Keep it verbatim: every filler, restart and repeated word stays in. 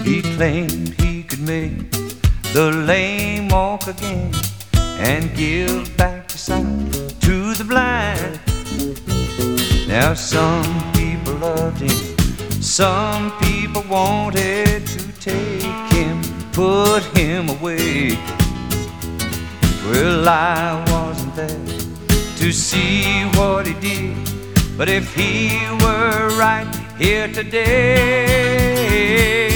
He claimed he could make the lame walk again and give back the sight to the blind. Now some people loved him, some people wanted to take him, put him away. Well, I wasn't there to see what he did, but if he were right here today,